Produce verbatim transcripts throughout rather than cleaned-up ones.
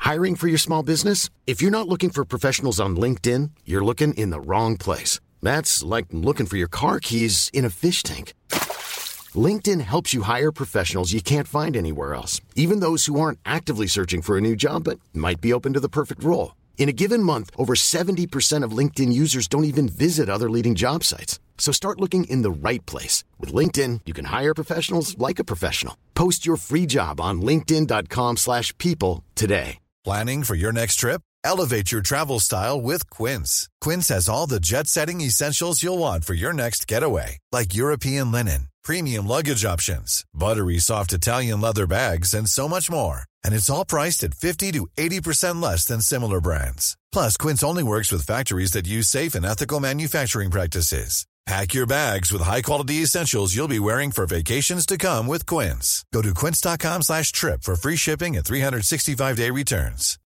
Hiring for your small business? If you're not looking for professionals on LinkedIn, you're looking in the wrong place. That's like looking for your car keys in a fish tank. LinkedIn helps you hire professionals you can't find anywhere else, even those who aren't actively searching for a new job but might be open to the perfect role. In a given month, over seventy percent of LinkedIn users don't even visit other leading job sites. So start looking in the right place. With LinkedIn, you can hire professionals like a professional. Post your free job on linkedin.com slash people today. Planning for your next trip? Elevate your travel style with Quince. Quince has all the jet-setting essentials you'll want for your next getaway, like European linen, premium luggage options, buttery soft Italian leather bags, and so much more. And it's all priced at fifty to eighty percent less than similar brands. Plus, Quince only works with factories that use safe and ethical manufacturing practices. Pack your bags with high-quality essentials you'll be wearing for vacations to come with Quince. Go to quince.com slash trip for free shipping and three sixty-five day returns.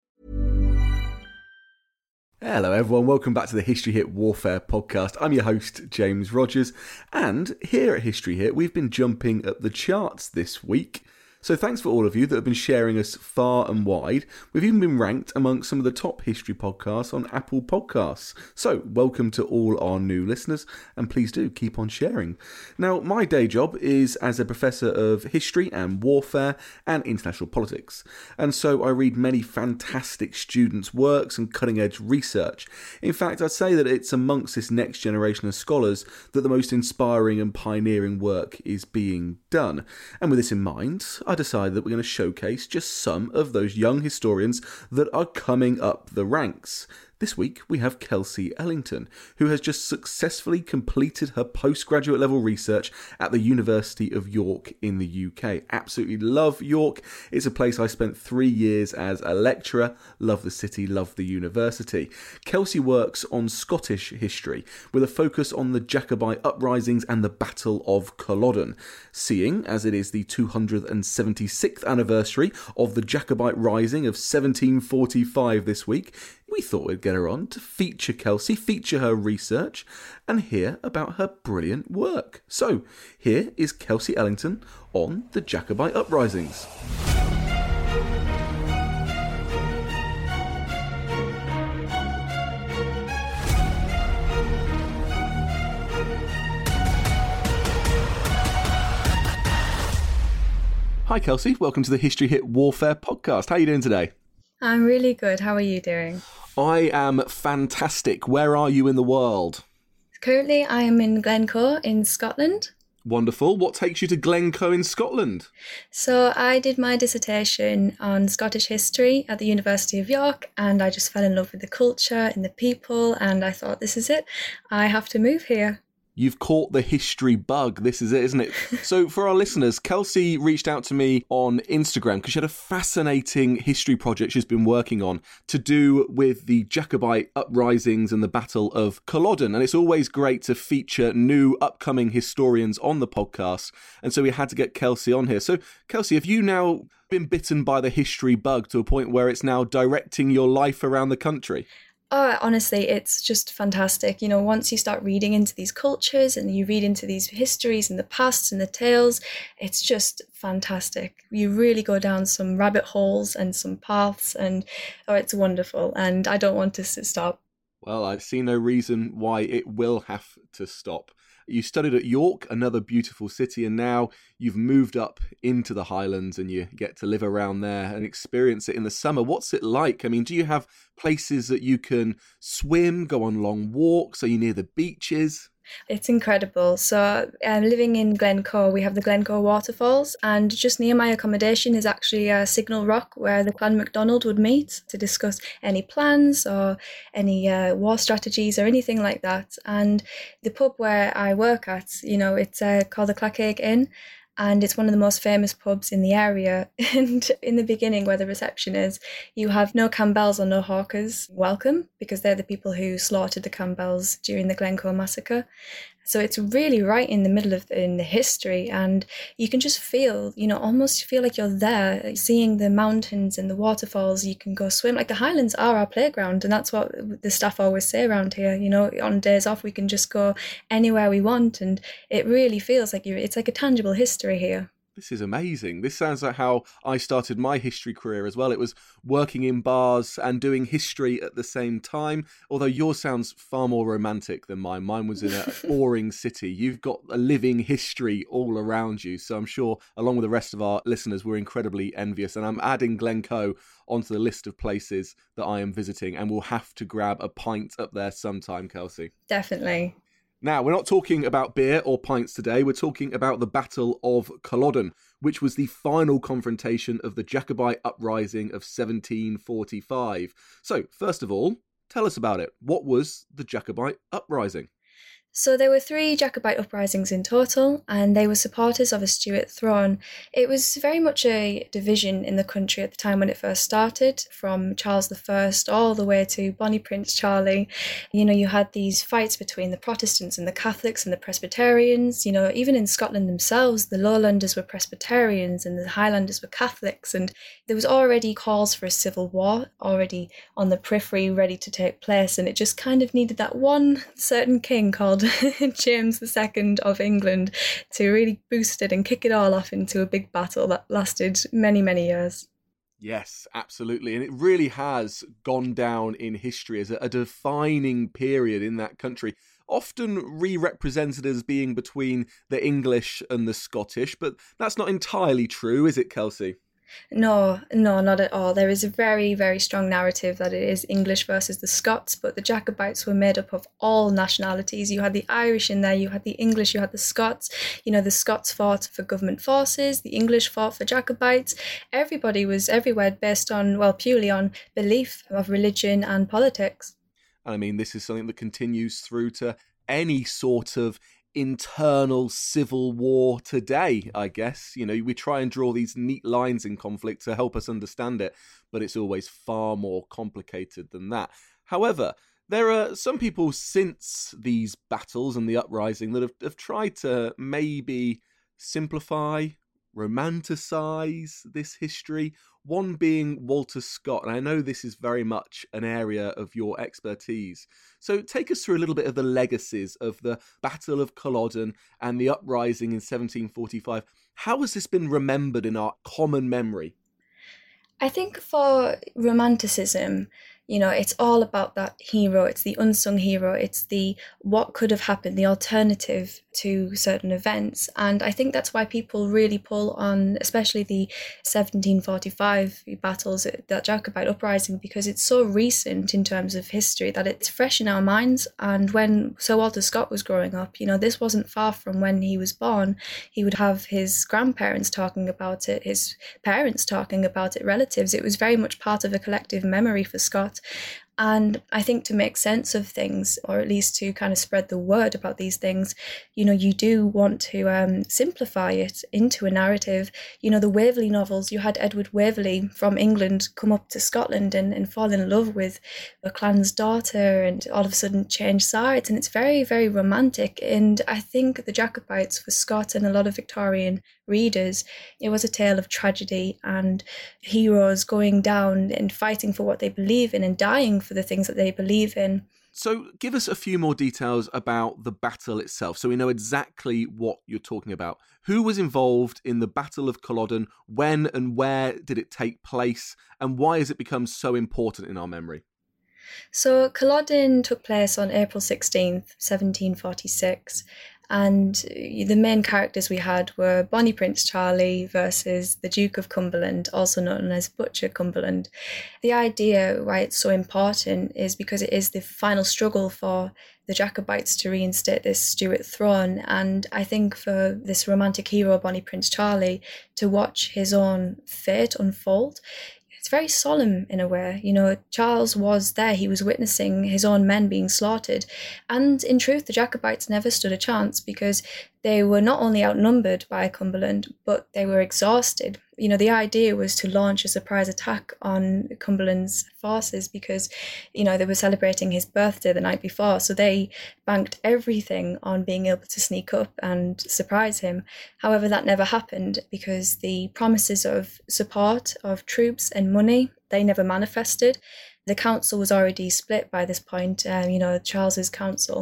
Hello everyone, welcome back to the History Hit Warfare podcast. I'm your host, James Rogers, and here at History Hit, we've been jumping up the charts this week. So thanks for all of you that have been sharing us far and wide. We've even been ranked amongst some of the top history podcasts on Apple Podcasts. So welcome to all our new listeners, and please do keep on sharing. Now, my day job is as a professor of history and warfare and international politics. And so I read many fantastic students' works and cutting-edge research. In fact, I'd say that it's amongst this next generation of scholars that the most inspiring and pioneering work is being done. And with this in mind, I decided that we're going to showcase just some of those young historians that are coming up the ranks. This week we have Kelsey Ellington, who has just successfully completed her postgraduate level research at the University of York in the U K. Absolutely love York. It's a place I spent three years as a lecturer. Love the city, love the university. Kelsey works on Scottish history with a focus on the Jacobite uprisings and the Battle of Culloden. Seeing as it is the two hundred seventy-sixth anniversary of the Jacobite Rising of seventeen forty-five this week, we thought we'd get her on to feature Kelsey, feature her research, and hear about her brilliant work. So, here is Kelsey Ellington on the Jacobite uprisings. Hi Kelsey, welcome to the History Hit Warfare podcast. How are you doing today? I'm really good. How are you doing? I am fantastic. Where are you in the world? Currently, I am in Glencoe in Scotland. Wonderful. What takes you to Glencoe in Scotland? So I did my dissertation on Scottish history at the University of York, and I just fell in love with the culture and the people, and I thought, this is it. I have to move here. You've caught the history bug. This is it, isn't it? So for our listeners, Kelsey reached out to me on Instagram because she had a fascinating history project she's been working on to do with the Jacobite uprisings and the Battle of Culloden. And it's always great to feature new upcoming historians on the podcast. And so we had to get Kelsey on here. So Kelsey, have you now been bitten by the history bug to a point where it's now directing your life around the country? Oh, honestly, it's just fantastic. You know, once you start reading into these cultures and you read into these histories and the pasts and the tales, it's just fantastic. You really go down some rabbit holes and some paths, and oh, it's wonderful. And I don't want this to stop. Well, I see no reason why it will have to stop. You studied at York, another beautiful city, and now you've moved up into the Highlands and you get to live around there and experience it in the summer. What's it like? I mean, do you have places that you can swim, go on long walks? Are you near the beaches? It's incredible. So um, living in Glencoe, we have the Glencoe waterfalls, and just near my accommodation is actually a Signal Rock where the Clan MacDonald would meet to discuss any plans or any uh, war strategies or anything like that. And the pub where I work at, you know, it's uh, called the Clackaig Inn, and it's one of the most famous pubs in the area. And in the beginning, where the reception is, you have no Campbells or no hawkers welcome, because they're the people who slaughtered the Campbells during the Glencoe massacre. So it's really right in the middle of in the history, and you can just feel, you know, almost feel like you're there, seeing the mountains and the waterfalls. You can go swim. Like, the Highlands are our playground, and that's what the staff always say around here. You know, on days off, we can just go anywhere we want, and it really feels like you. It's like a tangible history here. This is amazing. This sounds like how I started my history career as well. It was working in bars and doing history at the same time, although yours sounds far more romantic than mine. Mine was in a boring city. You've got a living history all around you. So I'm sure, along with the rest of our listeners, we're incredibly envious. And I'm adding Glencoe onto the list of places that I am visiting, and we'll have to grab a pint up there sometime, Kelsey. Definitely. Now, we're not talking about beer or pints today, we're talking about the Battle of Culloden, which was the final confrontation of the Jacobite uprising of seventeen forty-five. So, first of all, tell us about it. What was the Jacobite uprising? So there were three Jacobite uprisings in total, and they were supporters of a Stuart throne. It was very much a division in the country at the time when it first started, from Charles the First all the way to Bonnie Prince Charlie. You know, you had these fights between the Protestants and the Catholics and the Presbyterians. You know, even in Scotland themselves, the Lowlanders were Presbyterians and the Highlanders were Catholics, and there was already calls for a civil war already on the periphery ready to take place, and it just kind of needed that one certain king called James the Second of England to really boost it and kick it all off into a big battle that lasted many, many years. Yes, absolutely. And it really has gone down in history as a, a defining period in that country, often re-represented as being between the English and the Scottish, but that's not entirely true, is it, Kelsey? No, no, not at all. There is a very, very strong narrative that it is English versus the Scots, but the Jacobites were made up of all nationalities. You had the Irish in there, you had the English, you had the Scots. You know, the Scots fought for government forces, the English fought for Jacobites. Everybody was everywhere based on, well, purely on belief of religion and politics. I mean, this is something that continues through to any sort of internal civil war today, I guess. You know, we try and draw these neat lines in conflict to help us understand it, but it's always far more complicated than that. However, there are some people since these battles and the uprising that have, have tried to maybe simplify, romanticize this history, one being Walter Scott. And I know this is very much an area of your expertise. So take us through a little bit of the legacies of the Battle of Culloden and the uprising in seventeen forty-five. How has this been remembered in our common memory? I think for romanticism, you know, it's all about that hero. It's the unsung hero. It's the what could have happened, the alternative to certain events. And I think that's why people really pull on, especially the seventeen forty-five battles, that Jacobite uprising, because it's so recent in terms of history that it's fresh in our minds. And when Sir Walter Scott was growing up, you know, this wasn't far from when he was born. He would have his grandparents talking about it, his parents talking about it, relatives. It was very much part of a collective memory for Scott. And I think to make sense of things, or at least to kind of spread the word about these things, you know, you do want to um, simplify it into a narrative. You know, the Waverley novels, you had Edward Waverley from England come up to Scotland and, and fall in love with a clan's daughter and all of a sudden change sides. And it's very, very romantic. And I think the Jacobites for Scott and a lot of Victorian readers, it was a tale of tragedy and heroes going down and fighting for what they believe in and dying for the things that they believe in. So give us a few more details about the battle itself, so we know exactly what you're talking about. Who was involved in the Battle of Culloden? When and where did it take place? And why has it become so important in our memory? So Culloden took place on April sixteenth, seventeen forty-six. And the main characters we had were Bonnie Prince Charlie versus the Duke of Cumberland, also known as Butcher Cumberland. The idea why it's so important is because it is the final struggle for the Jacobites to reinstate this Stuart throne. And I think for this romantic hero, Bonnie Prince Charlie, to watch his own fate unfold, it's very solemn in a way. You know, Charles was there, he was witnessing his own men being slaughtered. And in truth, the Jacobites never stood a chance because they were not only outnumbered by Cumberland, but they were exhausted. You know, the idea was to launch a surprise attack on Cumberland's forces because, you know, they were celebrating his birthday the night before. So they banked everything on being able to sneak up and surprise him. However, that never happened because the promises of support of troops and money, they never manifested. The council was already split by this point, um, you know, Charles's council.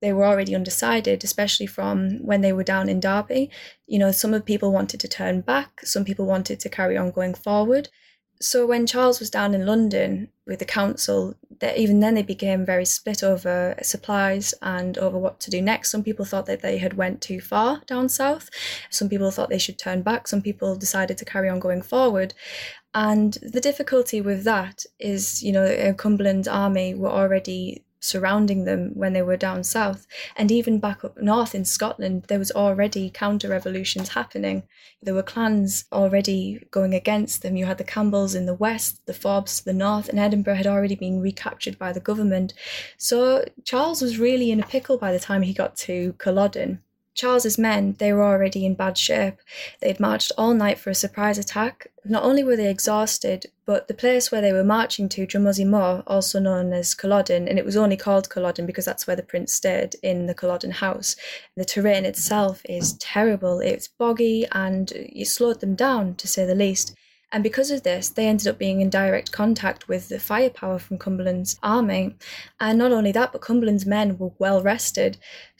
they were already undecided, especially from when they were down in Derby. You know, some of the people wanted to turn back, some people wanted to carry on going forward. So when Charles was down in London with the council, that even then they became very split over supplies and over what to do next. Some people thought that they had went too far down south. Some people thought they should turn back. Some people decided to carry on going forward. And the difficulty with that is, you know, Cumberland's army were already surrounding them when they were down south. And even back up north in Scotland, there was already counter-revolutions happening. There were clans already going against them. You had the Campbells in the west, the Forbes to the north, and Edinburgh had already been recaptured by the government. So Charles was really in a pickle by the time he got to Culloden. Charles's men, they were already in bad shape. They'd marched all night for a surprise attack. Not only were they exhausted, but the place where they were marching to, Drumuzzy Moor, also known as Culloden, and it was only called Culloden because that's where the prince stayed, in the Culloden house. The terrain itself is terrible. It's boggy and it slowed them down, to say the least. And because of this, they ended up being in direct contact with the firepower from Cumberland's army. And not only that, but Cumberland's men were well rested.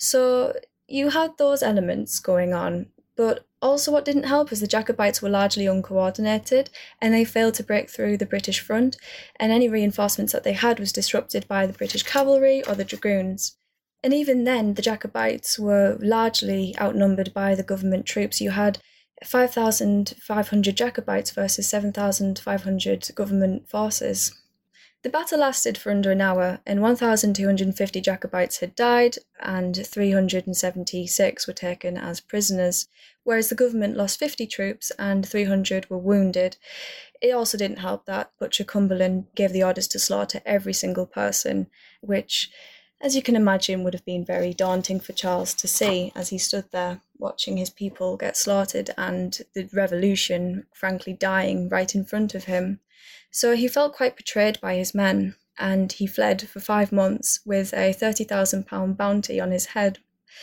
So you had those elements going on, but also what didn't help is the Jacobites were largely uncoordinated and they failed to break through the British front, and any reinforcements that they had was disrupted by the British cavalry or the dragoons. And even then, the Jacobites were largely outnumbered by the government troops. You had five thousand five hundred Jacobites versus seven thousand five hundred government forces. The battle lasted for under an hour, and one thousand two hundred fifty Jacobites had died, and three hundred seventy-six were taken as prisoners, whereas the government lost fifty troops and three hundred were wounded. It also didn't help that Butcher Cumberland gave the orders to slaughter every single person, which, as you can imagine, would have been very daunting for Charles to see as he stood there watching his people get slaughtered and the revolution frankly dying right in front of him. So he felt quite betrayed by his men, and he fled for five months with a thirty thousand pounds bounty on his head.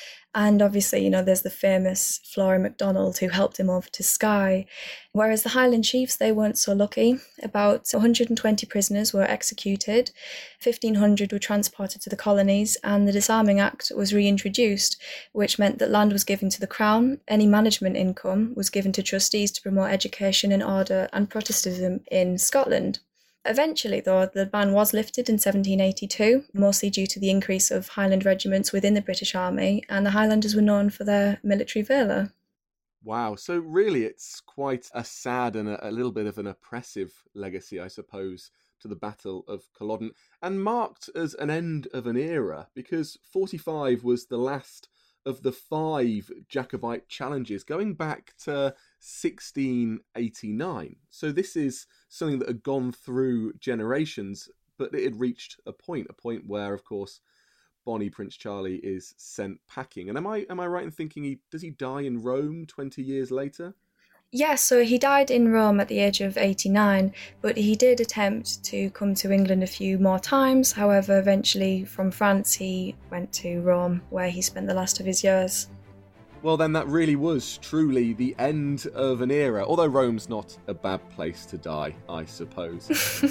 And obviously, you know, there's the famous Flora MacDonald who helped him over to Skye. Whereas the Highland chiefs, they weren't so lucky. About one hundred twenty prisoners were executed, fifteen hundred were transported to the colonies, and the Disarming Act was reintroduced, which meant that land was given to the Crown, any management income was given to trustees to promote education and order and Protestantism in Scotland. Eventually, though, the ban was lifted in seventeen eighty-two, mostly due to the increase of Highland regiments within the British Army, and the Highlanders were known for their military valour. Wow, so really it's quite a sad and a, a little bit of an oppressive legacy, I suppose, to the Battle of Culloden, and marked as an end of an era, because forty-five was the last of the five Jacobite challenges, going back to sixteen eighty-nine. So this is something that had gone through generations, but it had reached a point, a point where, of course, Bonnie Prince Charlie is sent packing. And am I am I right in thinking he does he die in Rome twenty years later? Yes, so he died in Rome at the age of eighty-nine, but he did attempt to come to England a few more times. However, eventually from France he went to Rome, where he spent the last of his years. Well, then that really was truly the end of an era, although Rome's not a bad place to die, I suppose.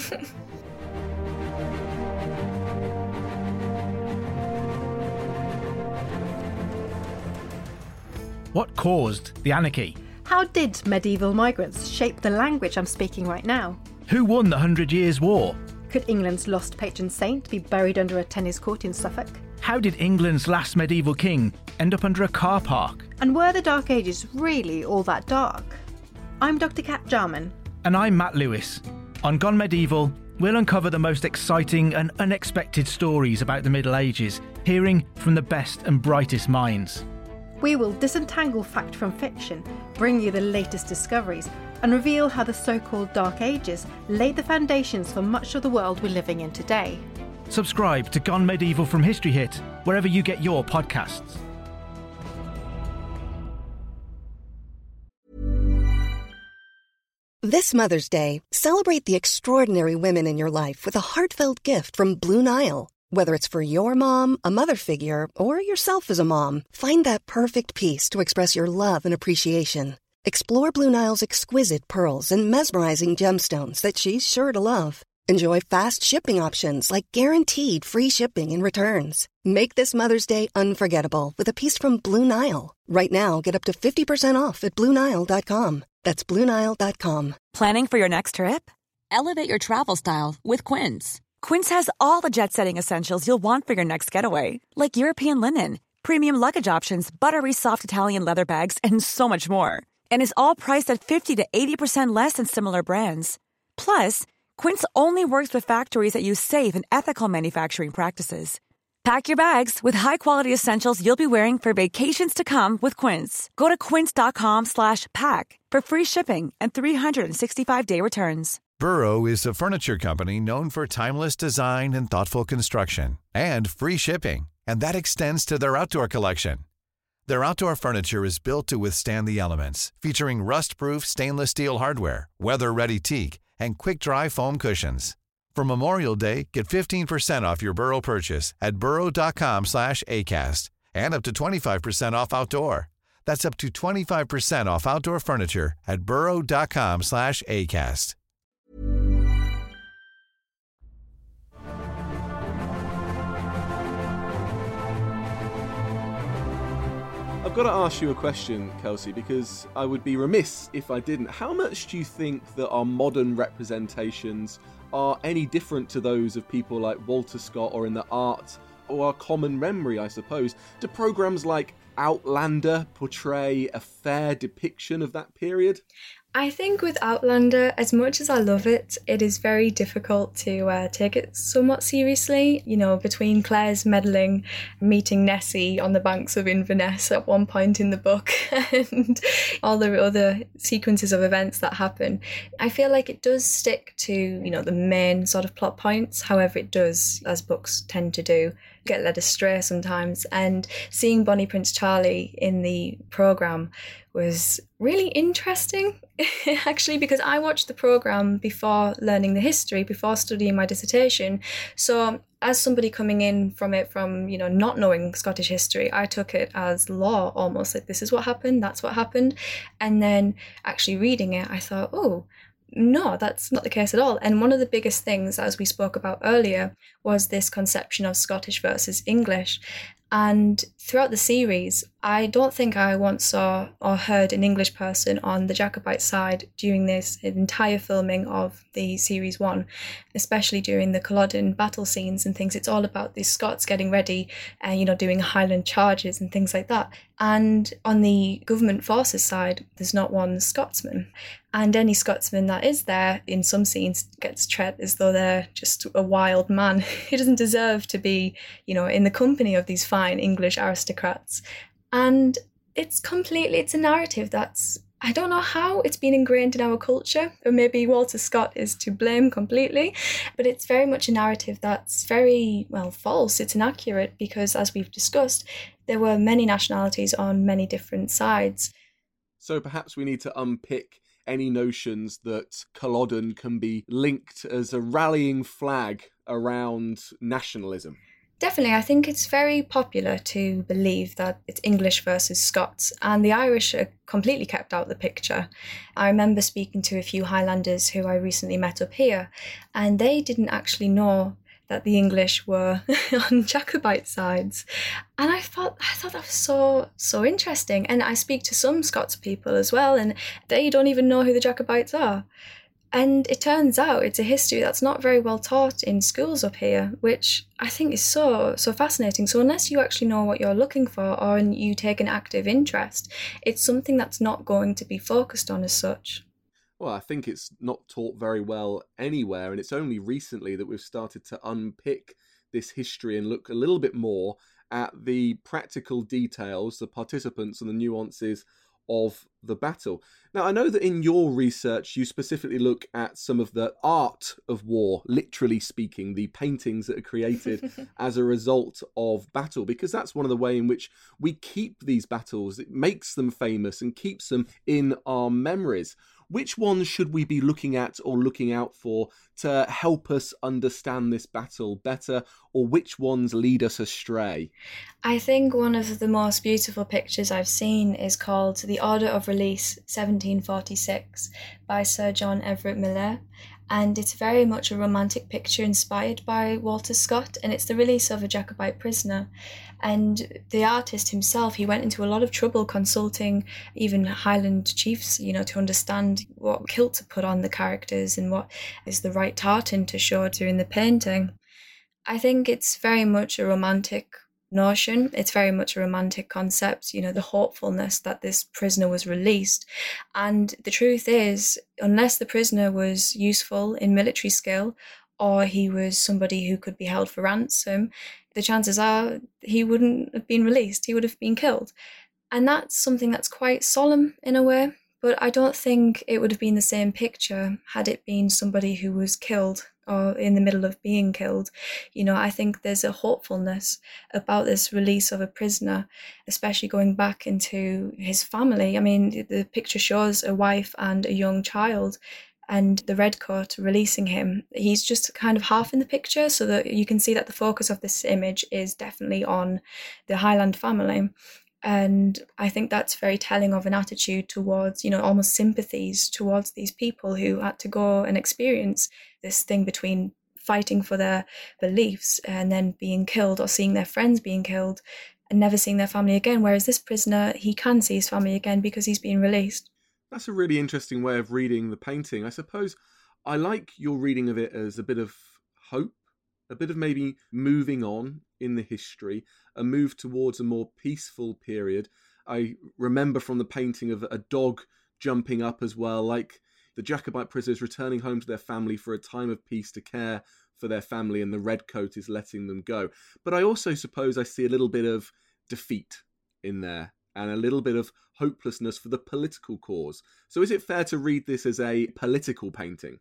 What caused the anarchy? How did medieval migrants shape the language I'm speaking right now? Who won the Hundred Years' War? Could England's lost patron saint be buried under a tennis court in Suffolk? How did England's last medieval king end up under a car park? And were the Dark Ages really all that dark? I'm Doctor Kat Jarman. And I'm Matt Lewis. On Gone Medieval, we'll uncover the most exciting and unexpected stories about the Middle Ages, hearing from the best and brightest minds. We will disentangle fact from fiction, bring you the latest discoveries, and reveal how the so-called Dark Ages laid the foundations for much of the world we're living in today. Subscribe to Gone Medieval from History Hit, wherever you get your podcasts. This Mother's Day, celebrate the extraordinary women in your life with a heartfelt gift from Blue Nile. Whether it's for your mom, a mother figure, or yourself as a mom, find that perfect piece to express your love and appreciation. Explore Blue Nile's exquisite pearls and mesmerizing gemstones that she's sure to love. Enjoy fast shipping options like guaranteed free shipping and returns. Make this Mother's Day unforgettable with a piece from Blue Nile. Right now, get up to fifty percent off at Blue Nile dot com. That's Blue Nile dot com. Planning for your next trip? Elevate your travel style with Quince. Quince has all the jet-setting essentials you'll want for your next getaway, like European linen, premium luggage options, buttery soft Italian leather bags, and so much more. And is all priced at fifty to eighty percent less than similar brands. Plus, Quince only works with factories that use safe and ethical manufacturing practices. Pack your bags with high-quality essentials you'll be wearing for vacations to come with Quince. Go to quince.com slash pack for free shipping and three sixty-five day returns. Burrow is a furniture company known for timeless design and thoughtful construction, and free shipping, and that extends to their outdoor collection. Their outdoor furniture is built to withstand the elements, featuring rust-proof stainless steel hardware, weather-ready teak, and quick-dry foam cushions. For Memorial Day, get fifteen percent off your Burrow purchase at burrow.com slash ACAST and up to twenty-five percent off outdoor. That's up to twenty-five percent off outdoor furniture at burrow.com slash ACAST. I've got to ask you a question, Kelsey, because I would be remiss if I didn't. How much do you think that our modern representations are any different to those of people like Walter Scott or in the art or our common memory, I suppose? Do programs like Outlander portray a fair depiction of that period? I think with Outlander, as much as I love it, it is very difficult to uh, take it somewhat seriously. You know, between Claire's meddling, meeting Nessie on the banks of Inverness at one point in the book, and all the other sequences of events that happen, I feel like it does stick to, you know, the main sort of plot points. However, it does, as books tend to do, get led astray sometimes. And seeing Bonnie Prince Charlie in the programme was really interesting, actually, because I watched the programme before learning the history, before studying my dissertation. So as somebody coming in from it from, you know, not knowing Scottish history, I took it as law almost, like this is what happened, that's what happened. And then actually reading it, I thought, oh, no, that's not the case at all. And one of the biggest things, as we spoke about earlier, was this conception of Scottish versus English. And throughout the series, I don't think I once saw or heard an English person on the Jacobite side during this entire filming of the series one, especially during the Culloden battle scenes and things. It's all about the Scots getting ready and, you know, doing Highland charges and things like that. And on the government forces side, there's not one Scotsman. And any Scotsman that is there in some scenes gets treated as though they're just a wild man. He doesn't deserve to be, you know, in the company of these fine English aristocrats. And it's completely, it's a narrative that's, I don't know how it's been ingrained in our culture, or maybe Walter Scott is to blame completely, but it's very much a narrative that's very, well, false. It's inaccurate because, as we've discussed, there were many nationalities on many different sides. So perhaps we need to unpick any notions that Culloden can be linked as a rallying flag around nationalism. Definitely, I think it's very popular to believe that it's English versus Scots, and the Irish are completely kept out of the picture. I remember speaking to a few Highlanders who I recently met up here, and they didn't actually know that the English were on Jacobite sides. And I thought I thought that was so, so interesting. And I speak to some Scots people as well, and they don't even know who the Jacobites are. And it turns out it's a history that's not very well taught in schools up here, which I think is so, so fascinating. So unless you actually know what you're looking for or you take an active interest, it's something that's not going to be focused on as such. Well, I think it's not taught very well anywhere, and it's only recently that we've started to unpick this history and look a little bit more at the practical details, the participants and the nuances of the battle. Now, I know that in your research, you specifically look at some of the art of war, literally speaking, the paintings that are created as a result of battle, because that's one of the ways in which we keep these battles. It makes them famous and keeps them in our memories. Which ones should we be looking at or looking out for to help us understand this battle better, or which ones lead us astray? I think one of the most beautiful pictures I've seen is called The Order of Release, seventeen forty-six, by Sir John Everett Miller. And it's very much a romantic picture inspired by Walter Scott, and it's the release of a Jacobite prisoner. And the artist himself, he went into a lot of trouble consulting even Highland chiefs, you know, to understand what kilt to put on the characters and what is the right tartan to show during the painting. I think it's very much a romantic notion. It's very much a romantic concept, you know, the hopefulness that this prisoner was released. And the truth is, unless the prisoner was useful in military skill or he was somebody who could be held for ransom, the chances are he wouldn't have been released. He would have been killed. And that's something that's quite solemn in a way, but I don't think it would have been the same picture had it been somebody who was killed or in the middle of being killed. You know, I think there's a hopefulness about this release of a prisoner, especially going back into his family. I mean, the picture shows a wife and a young child, and the redcoat releasing him. He's just kind of half in the picture, so that you can see that the focus of this image is definitely on the Highland family. And I think that's very telling of an attitude towards, you know, almost sympathies towards these people who had to go and experience this thing between fighting for their beliefs and then being killed, or seeing their friends being killed and never seeing their family again. Whereas this prisoner, he can see his family again because he's been released. That's a really interesting way of reading the painting. I suppose I like your reading of it as a bit of hope, a bit of maybe moving on in the history, a move towards a more peaceful period. I remember from the painting of a dog jumping up as well, like the Jacobite prisoners returning home to their family for a time of peace to care for their family, and the redcoat is letting them go. But I also suppose I see a little bit of defeat in there and a little bit of hopelessness for the political cause. So is it fair to read this as a political painting?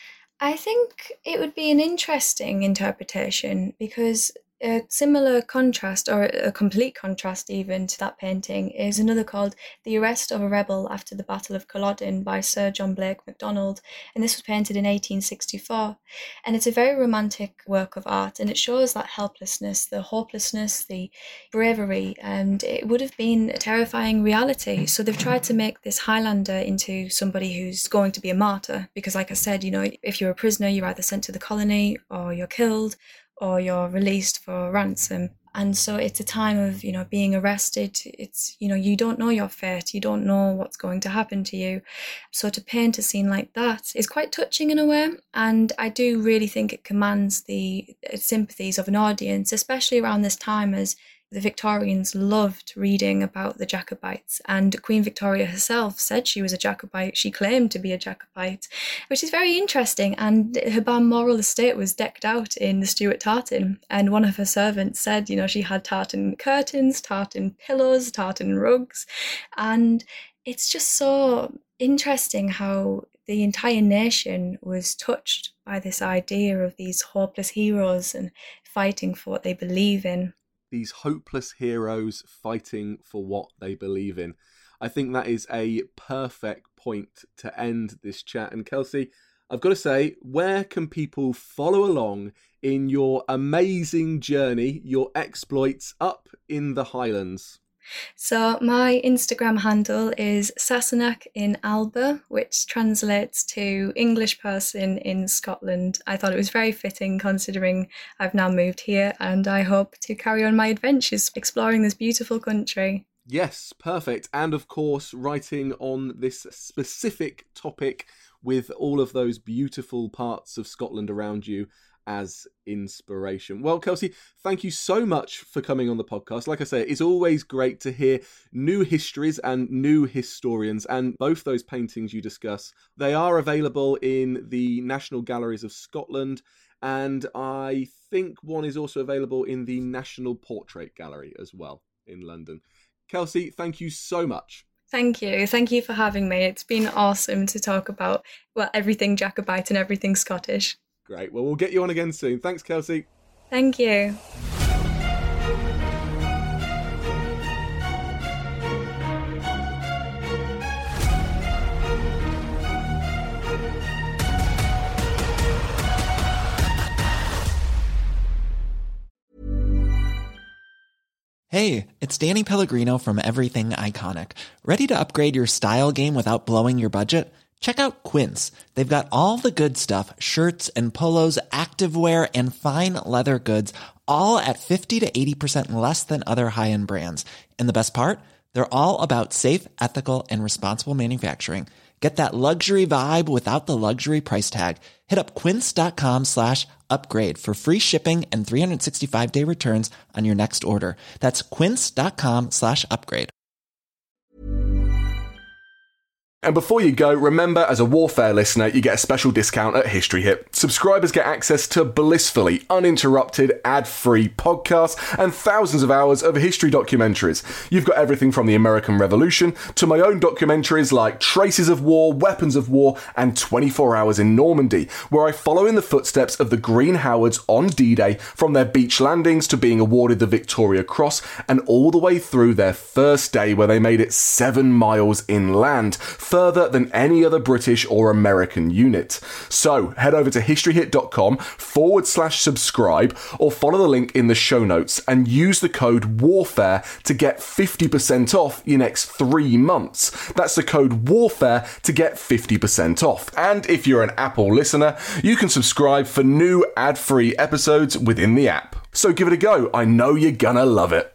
I think it would be an interesting interpretation, because a similar contrast, or a complete contrast even, to that painting is another called The Arrest of a Rebel After the Battle of Culloden by Sir John Blake MacDonald, and this was painted in eighteen sixty-four. And it's a very romantic work of art, and it shows that helplessness, the hopelessness, the bravery, and it would have been a terrifying reality. So they've tried to make this Highlander into somebody who's going to be a martyr, because like I said, you know, if you're a prisoner, you're either sent to the colony or you're killed, or you're released for ransom. And so it's a time of, you know, being arrested. It's, you know, you don't know your fate. You don't know what's going to happen to you. So to paint a scene like that is quite touching in a way. And I do really think it commands the sympathies of an audience, especially around this time, as the Victorians loved reading about the Jacobites, and Queen Victoria herself said she was a Jacobite. She claimed to be a Jacobite, which is very interesting. And her Balmoral estate was decked out in the Stuart tartan, and one of her servants said, you know, she had tartan curtains, tartan pillows, tartan rugs. And it's just so interesting how the entire nation was touched by this idea of these hopeless heroes and fighting for what they believe in. These hopeless heroes fighting for what they believe in. I think that is a perfect point to end this chat. And Kelsey, I've got to say, where can people follow along in your amazing journey, your exploits up in the Highlands? So my Instagram handle is Sassenach in Alba, which translates to English person in Scotland. I thought it was very fitting considering I've now moved here, and I hope to carry on my adventures exploring this beautiful country. Yes, perfect. And of course, writing on this specific topic with all of those beautiful parts of Scotland around you as inspiration. Well, Kelsey, thank you so much for coming on the podcast. Like I say, it's always great to hear new histories and new historians, and both those paintings you discuss, they are available in the National Galleries of Scotland, and I think one is also available in the National Portrait Gallery as well in London. Kelsey, thank you so much. Thank you. Thank you for having me. It's been awesome to talk about, well, everything Jacobite and everything Scottish. Great. Well, we'll get you on again soon. Thanks, Kelsey. Thank you. Hey, it's Danny Pellegrino from Everything Iconic. Ready to upgrade your style game without blowing your budget? Check out Quince. They've got all the good stuff, shirts and polos, activewear, and fine leather goods, all at fifty to eighty percent less than other high-end brands. And the best part? They're all about safe, ethical, and responsible manufacturing. Get that luxury vibe without the luxury price tag. Hit up quince.com slash upgrade for free shipping and three sixty-five day returns on your next order. That's quince.com slash upgrade. And before you go, remember, as a Warfare listener, you get a special discount at History Hit. Subscribers get access to blissfully uninterrupted, ad-free podcasts and thousands of hours of history documentaries. You've got everything from the American Revolution to my own documentaries like Traces of War, Weapons of War, and twenty-four hours in Normandy, where I follow in the footsteps of the Green Howards on D-Day, from their beach landings to being awarded the Victoria Cross, and all the way through their first day where they made it seven miles inland, further than any other British or American unit. So head over to historyhit.com forward slash subscribe or follow the link in the show notes and use the code WARFARE to get fifty percent off your next three months. That's the code WARFARE to get fifty percent off. And if you're an Apple listener, you can subscribe for new ad-free episodes within the app. So give it a go. I know you're gonna love it.